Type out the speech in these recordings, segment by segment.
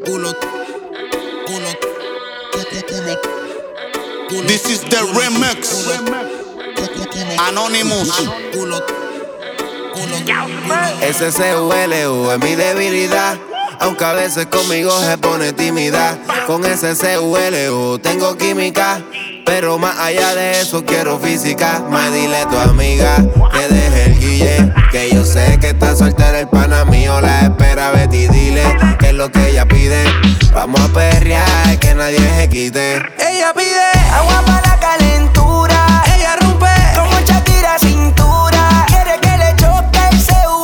This is the remix. Anonymous. Ese CULO es mi debilidad, aunque a veces conmigo se pone tímida. Con ese CULO tengo química, pero más allá de eso quiero física. Me dile a tu amiga que deje el guille, que yo sé que está soltera, el pana mío la espera. Betty, dile que es lo que ella pide. Vamos a perrear, que nadie se quite. Ella pide agua para la calentura. Ella rompe como Shakira cintura. Quiere que le choque el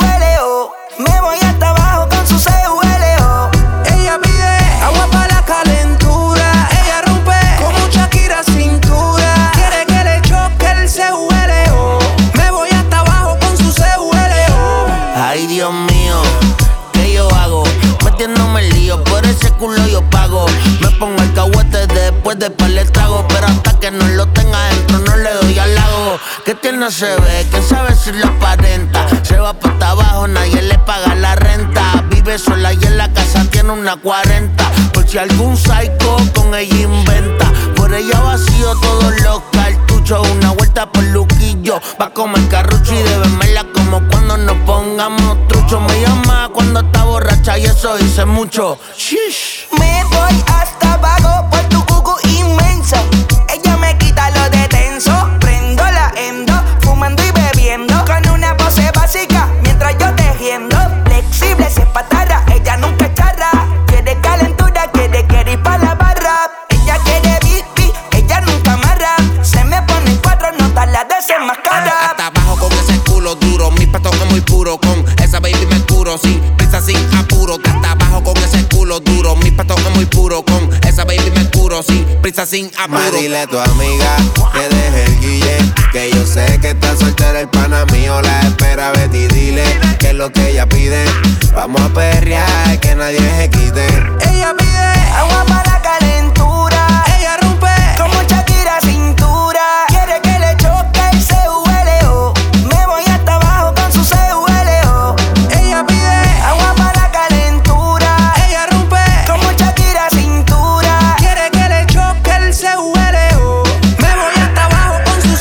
CULO. Me voy hasta abajo con su CULO. Ella pide agua para la calentura. Ella rompe como Shakira cintura. Quiere que le choque el CULO. Me voy hasta abajo con su CULO. Ay, Dios mío, ¿qué yo hago? Metiéndome el lío, por ese culo yo pago. Me pongo el cahuete después de par de trago, pero hasta que no lo tenga dentro no le doy al lago. Que tiene se ve, que sabe si lo aparenta. Se va pa' hasta abajo, nadie le paga la renta. Vive sola y en la casa tiene una 40. Por si algún psycho con ella inventa. Por ella vacío todos los cartuchos. Una vuelta por Luquillo, va a comer carrucho y de verla como cuando nos pongamos truchos. Me llama cuando está borracha y eso dice mucho. Shish. Me voy hasta abajo por tu cucu inmenso. Ella me quita lo de tenso. Prendo la endo, fumando y bebiendo. Con una pose básica, mientras yo tejiendo. Flexible, si es patarra, ella nunca charra. Quiere calentura, quiere ir pa' la barra. Ella quiere bici, ella nunca amarra. Se me ponen 4 notas, la desenmascara. Hasta abajo con ese culo duro, mis patos es muy puro. Con esa baby me curo, sin prisa, sin apuro. Hasta abajo con ese culo duro, mis patos es muy puro. Con esa baby me curo, sin prisa, sin apuro. Dile a tu amiga que deje el guille, que yo sé que está soltera, el pana mío la espera. Betty, dile que es lo que ella pide. Vamos a perrear, que nadie se quite. Ella pide agua para la calentura. Ella rompe como Shakira cintura. Quiere que le choque el CULO. Me voy hasta abajo con su CULO. Ella pide agua para la calentura. Ella rompe como Shakira cintura. Quiere que le choque el CULO. Me voy hasta abajo con su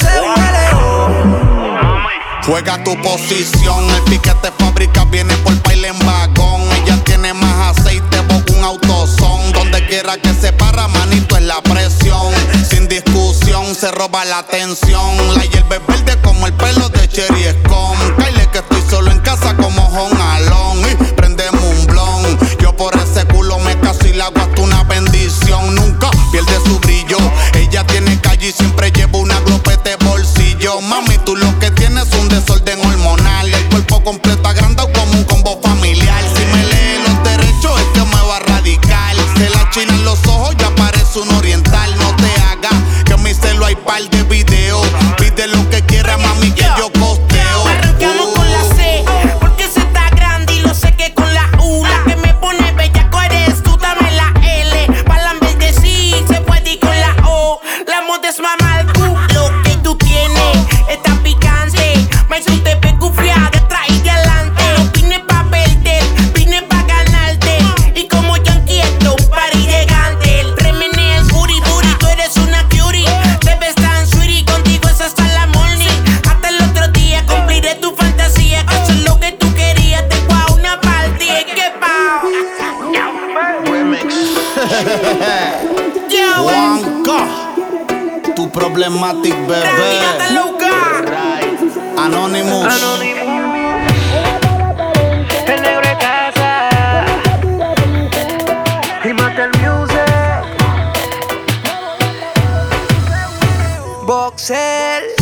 CULO. Juega tu posición, el piquete fábrica viene por baile en vagón. Ella tiene más aceite, boca un autosón. Donde quiera que se para, manito es la presión. Sin discusión, se roba la atención. La hierba es verde como el pelo de Cherry Scone. Kyle que estoy solo en casa como Home Alone. Y prendemos un blon. Yo por ese culo me caso y le hago hasta una bendición. Nunca pierde su brillo. Ella tiene calle y siempre lleva una glopete bolsillo. Mami, tú lo que tienes es un desorden hormonal. El cuerpo completo agrandado como un combo familiar. Si me lee los derechos es que me va a radical. Se la china en los ojos, ya parece un oriental. No te hagas que en mi celo hay par de videos. Pide lo que quiera, mami, que yo costeo. Arrancamos con la C, porque se está grande y lo sé que con la U. La que me pone bellaco eres tú, dame la L. Pa' la vez de sí, se puede ir con la O. La moda es mamar lo que tú tienes está picante. Me suelte pecufria detrás y de adelante. No vine pa' perder, vine pa' ganarte. Y como Yankee esto, un party de Gantel. Remené el booty, tú eres una cutie. Te ves tan sweetie, contigo es hasta la morning. Hasta el otro día cumpliré tu fantasía. Que eso es lo que tú querías, te voy a una partida. ¿Qué pa? Remix. Juanca, tu problematic bebé. Anonymous. El negro de casa y mata el music. Boxer.